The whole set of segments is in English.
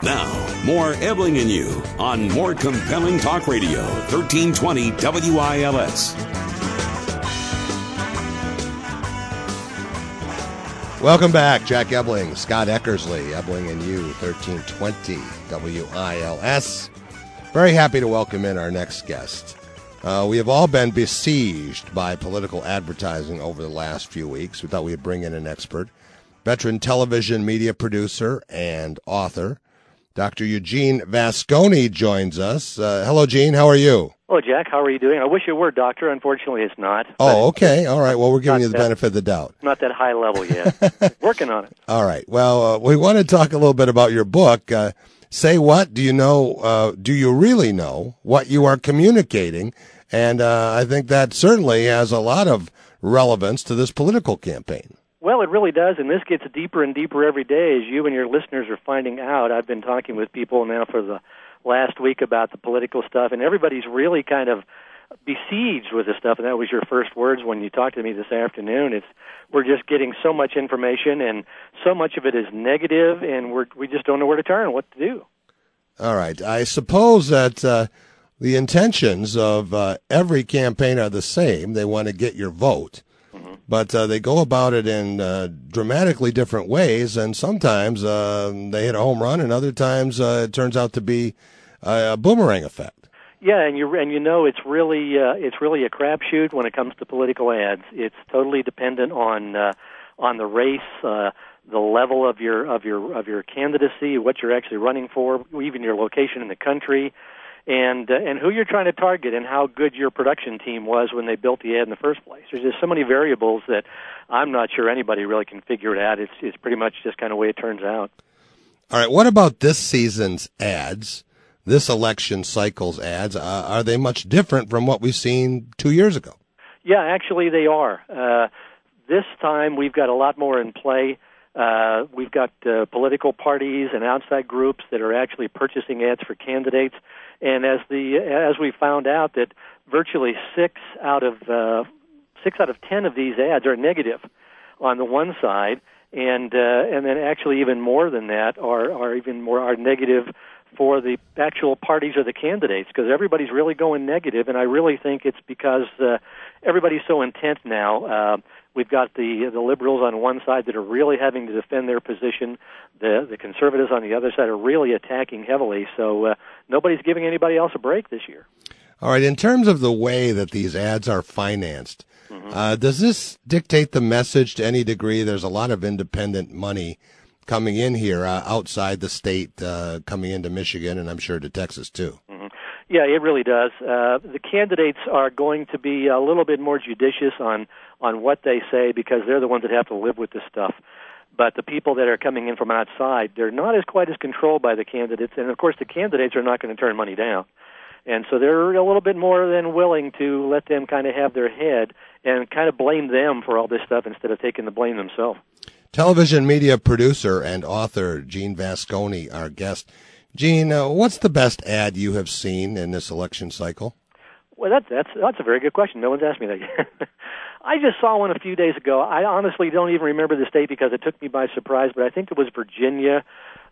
Now, more Ebling and You on more compelling talk radio, 1320 WILS. Welcome back. Jack Ebling, Scott Eckersley, Ebling and You, 1320 WILS. Very happy to welcome in our next guest. We have all been besieged by political advertising over the last few weeks. We thought we'd bring in an expert. Veteran television media producer and author, Dr. Eugene Vasconi joins us. Hello, Gene. How are you? Hello, Jack. How are you doing? I wish it were, Doctor. Unfortunately, it's not. Oh, okay. All right. Well, we're giving you the benefit of the doubt. Not that high level yet. Working on it. All right. Well, we want to talk a little bit about your book. Say What? Do you know? Do you really know what you are communicating? And I think that certainly has a lot of relevance to this political campaign. Well, it really does, and this gets deeper and deeper every day as you and your listeners are finding out. I've been talking with people now for the last week about the political stuff, and everybody's really kind of besieged with this stuff, and that was your first words when you talked to me this afternoon. We're just getting so much information, and so much of it is negative, and we just don't know where to turn, what to do. All right. I suppose that the intentions of every campaign are the same. They want to get your vote. But they go about it in dramatically different ways, and sometimes they hit a home run, and other times it turns out to be a boomerang effect. Yeah, and you know it's really a crapshoot when it comes to political ads. It's totally dependent on the race, the level of your candidacy, what you're actually running for, even your location in the country. And who you're trying to target and how good your production team was when they built the ad in the first place. There's just so many variables that I'm not sure anybody really can figure it out. It's pretty much just kind of the way it turns out. All right, what about this season's ads, this election cycle's ads? Are they much different from what we've seen 2 years ago? Yeah, actually they are. This time we've got a lot more in play. We've got political parties and outside groups that are actually purchasing ads for candidates. And as we found out that virtually 6 out of 10 of these ads are negative on the one side, and then actually even more than that are negative for the actual parties or the candidates, because everybody's really going negative, and I really think it's because everybody's so intent now. We've got the liberals on one side that are really having to defend their position. The conservatives on the other side are really attacking heavily. So nobody's giving anybody else a break this year. All right. In terms of the way that these ads are financed, does this dictate the message to any degree? There's a lot of independent money coming in here outside the state, coming into Michigan, and I'm sure to Texas too. Yeah, it really does. The candidates are going to be a little bit more judicious on what they say because they're the ones that have to live with this stuff. But the people that are coming in from outside, they're not quite as controlled by the candidates. And, of course, the candidates are not going to turn money down. And so they're a little bit more than willing to let them kind of have their head and kind of blame them for all this stuff instead of taking the blame themselves. Television media producer and author Gene Vasconi, our guest. Gene, what's the best ad you have seen in this election cycle? Well, that's a very good question. No one's asked me that yet. I just saw one a few days ago. I honestly don't even remember the state because it took me by surprise, but I think it was Virginia.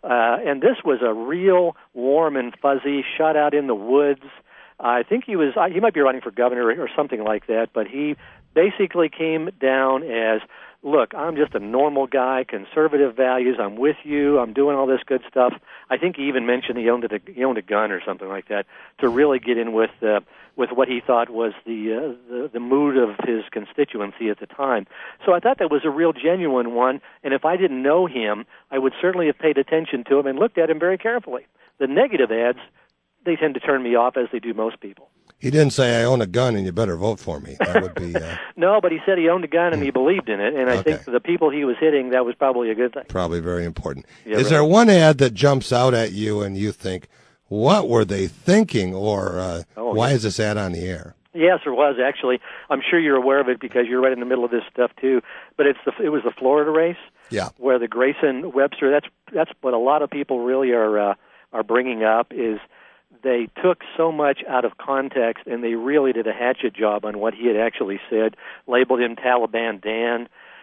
And this was a real warm and fuzzy, shot out in the woods. I think he might be running for governor or something like that, but he basically came down as, look, I'm just a normal guy, conservative values, I'm with you, I'm doing all this good stuff. I think he even mentioned he owned a gun or something like that to really get in with what he thought was the mood of his constituency at the time. So I thought that was a real genuine one, and if I didn't know him, I would certainly have paid attention to him and looked at him very carefully. The negative ads, they tend to turn me off, as they do most people. He didn't say, I own a gun and you better vote for me. That would be... No, but he said he owned a gun and he believed in it, and I think for the people he was hitting, that was probably a good thing. Probably very important. Yeah, Is there one ad that jumps out at you and you think, what were they thinking, or why is this ad on the air? Yes, there was, actually. I'm sure you're aware of it because you're right in the middle of this stuff, too. But it was the Florida race, where the Grayson-Webster, that's what a lot of people really are bringing up, is they took so much out of context, and they really did a hatchet job on what he had actually said, labeled him Taliban Dan,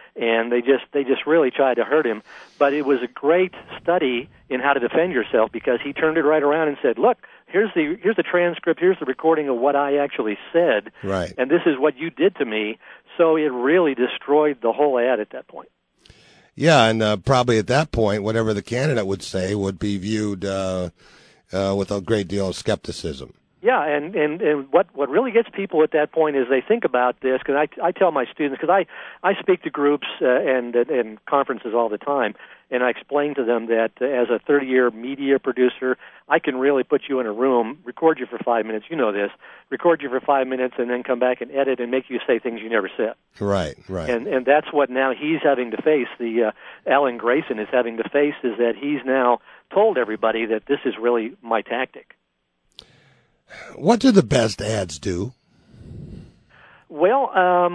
and they just really tried to hurt him. But it was a great study in how to defend yourself, because he turned it right around and said, "Look, here's the transcript, here's the recording of what I actually said, right, and this is what you did to me." So it really destroyed the whole ad at that point. Yeah, and probably at that point, whatever the candidate would say would be viewed with a great deal of skepticism. Yeah, and what really gets people at that point is they think about this, because I tell my students, because I speak to groups and conferences all the time, and I explain to them that as a 30-year media producer, I can really put you in a room, record you for 5 minutes, you know this, record you for 5 minutes, and then come back and edit and make you say things you never said. Right. And that's what now he's having to face, Alan Grayson is having to face, is that he's now told everybody that this is really my tactic. What do the best ads do? Well,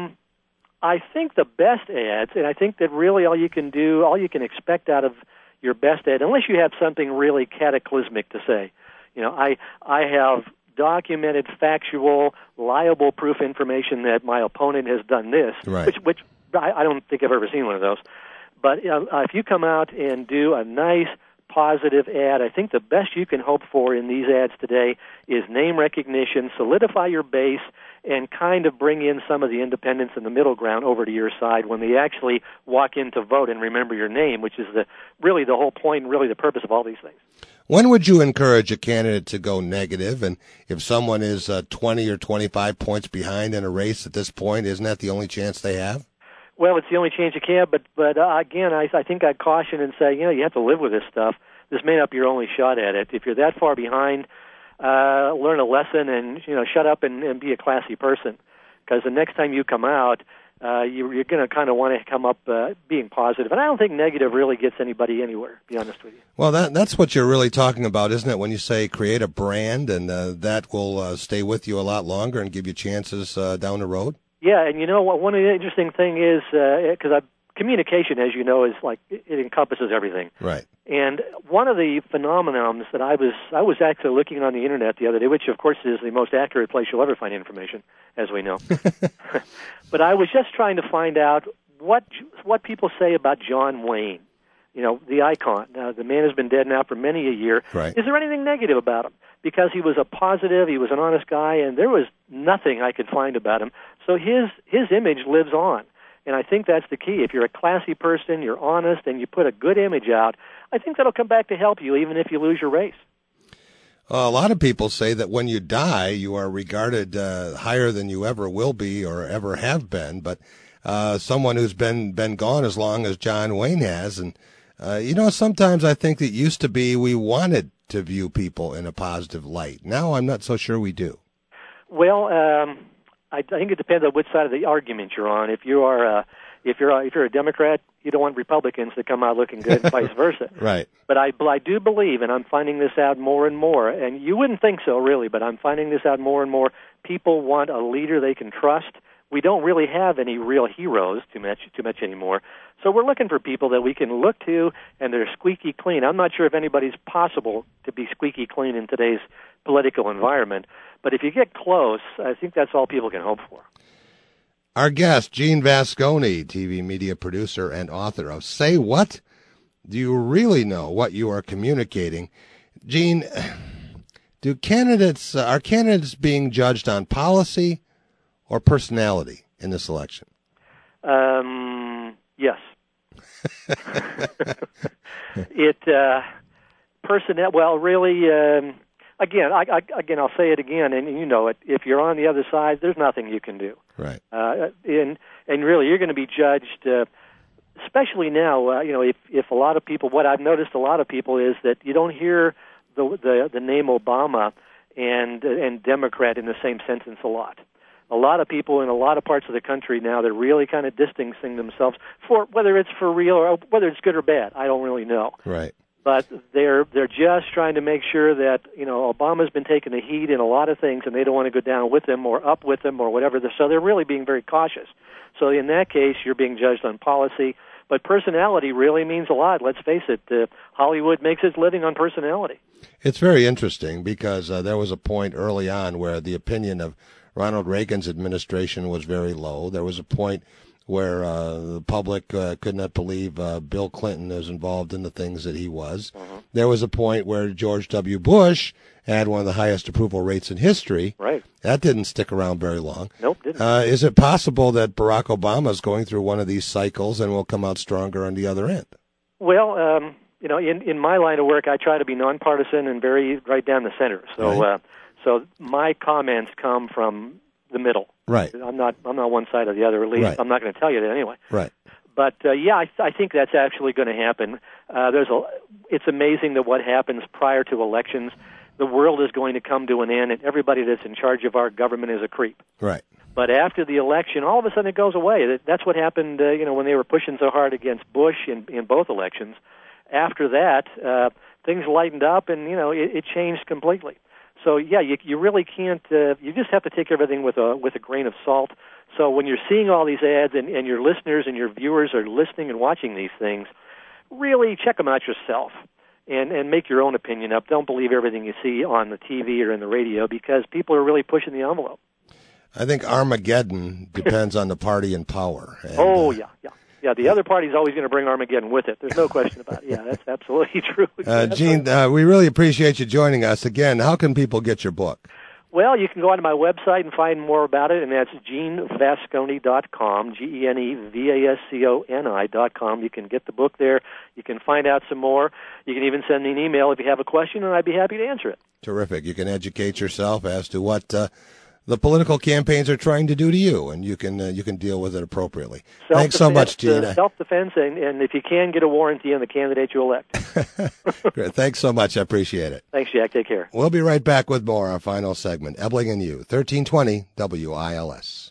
I think the best ads, and I think that really all you can expect out of your best ad, unless you have something really cataclysmic to say. I have documented, factual, liable proof information that my opponent has done this, right, which I don't think I've ever seen one of those. But if you come out and do a nice, positive ad, I think the best you can hope for in these ads today is name recognition, solidify your base, and kind of bring in some of the independents in the middle ground over to your side when they actually walk in to vote and remember your name, which is really the whole point and really the purpose of all these things. When would you encourage a candidate to go negative? And if someone is 20 or 25 points behind in a race at this point, isn't that the only chance they have? Well, it's the only chance you can, but again, I think I'd caution and say, you have to live with this stuff. This may not be your only shot at it. If you're that far behind, learn a lesson and shut up and be a classy person, because the next time you come out, you're going to kind of want to come up being positive. And I don't think negative really gets anybody anywhere, to be honest with you. Well, that's what you're really talking about, isn't it, when you say create a brand, and that will stay with you a lot longer and give you chances down the road? Yeah, and what one of the interesting thing is, because communication, as you know, is like it encompasses everything. Right. And one of the phenomenons that I was actually looking on the internet the other day, which of course is the most accurate place you'll ever find information, as we know. But I was just trying to find out what people say about John Wayne, the icon. The man has been dead now for many a year. Right. Is there anything negative about him? Because he was a positive, he was an honest guy, and there was nothing I could find about him. So his image lives on. And I think that's the key. If you're a classy person, you're honest, and you put a good image out, I think that'll come back to help you, even if you lose your race. A lot of people say that when you die, you are regarded higher than you ever will be or ever have been. But someone who's been gone as long as John Wayne has, and sometimes I think it used to be we wanted to view people in a positive light. Now I'm not so sure we do. Well, I think it depends on which side of the argument you're on. If you're a Democrat, you don't want Republicans to come out looking good, and vice versa. Right. But I do believe, and I'm finding this out more and more, and you wouldn't think so really, but I'm finding this out more and more. People want a leader they can trust. We don't really have any real heroes too much anymore. So we're looking for people that we can look to, and they're squeaky clean. I'm not sure if anybody's possible to be squeaky clean in today's political environment, but if you get close, I think that's all people can hope for. Our guest, Gene Vasconi, TV media producer and author of Say What? Do You Really Know What You Are Communicating? Gene, are candidates being judged on policy or personality in this election? Yes. Personnel. Well, really. Again, I'll say it again, and you know it. If you're on the other side, there's nothing you can do. Right. And really, you're going to be judged. Especially now, if a lot of people. What I've noticed, a lot of people is that you don't hear the name Obama and Democrat in the same sentence a lot. A lot of people in a lot of parts of the country now, they're really kind of distancing themselves for whether it's for real or whether it's good or bad. I don't really know. Right. But they're just trying to make sure that Obama's been taking the heat in a lot of things, and they don't want to go down with him or up with him or whatever. So they're really being very cautious. So in that case, you're being judged on policy. But personality really means a lot. Let's face it. Hollywood makes its living on personality. It's very interesting because there was a point early on where the opinion of Ronald Reagan's administration was very low. There was a point where the public could not believe Bill Clinton is involved in the things that he was. Mm-hmm. There was a point where George W. Bush had one of the highest approval rates in history. Right. That didn't stick around very long. Nope, didn't. Is it possible that Barack Obama is going through one of these cycles and will come out stronger on the other end? Well, in my line of work, I try to be nonpartisan and very right down the center. So, Right. So my comments come from the middle. Right. I'm not one side or the other. At least Right. I'm not going to tell you that anyway. Right. But I think that's actually going to happen. It's amazing that what happens prior to elections, the world is going to come to an end, and everybody that's in charge of our government is a creep. Right. But after the election, all of a sudden it goes away. That's what happened, when they were pushing so hard against Bush in both elections. After that, things lightened up, and it changed completely. So yeah, you really can't. You just have to take everything with a grain of salt. So when you're seeing all these ads and your listeners and your viewers are listening and watching these things, really check them out yourself and make your own opinion up. Don't believe everything you see on the TV or in the radio, because people are really pushing the envelope. I think Armageddon depends on the party in power. And, Yeah, the other party's always going to bring Armageddon with it. There's no question about it. Yeah, that's absolutely true. Gene, we really appreciate you joining us. Again, how can people get your book? Well, you can go onto my website and find more about it, and that's GeneVasconi.com, GeneVasconi.com. You can get the book there. You can find out some more. You can even send me an email if you have a question, and I'd be happy to answer it. Terrific. You can educate yourself as to what the political campaigns are trying to do to you, and you can deal with it appropriately. Thanks so much, Gene. Self-defense, and if you can, get a warranty on the candidate you elect. Great. Thanks so much. I appreciate it. Thanks, Jack. Take care. We'll be right back with more, our final segment. Ebling and You, 1320 WILS.